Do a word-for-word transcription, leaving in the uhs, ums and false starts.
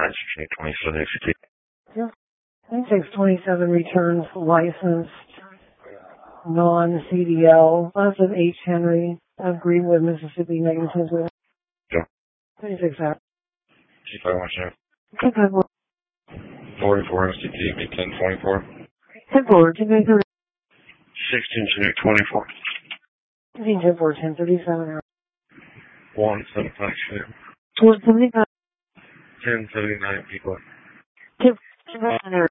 nine twenty-seven execute. Yeah. nine six twenty-seven returns licensed non-C D L. Last of H. Henry of Greenwood, Mississippi, negative. Yeah. twenty-six hours. G five one seven. ten four. forty-four S T T, ten twenty-four. ten four, ten thirty-three. sixteen Chinook twenty-four. fifteen ten four, ten thirty-seven hours. one seventy-five Chinook. one seventy-five. ten seventy-nine people. ten seventy-nine hours.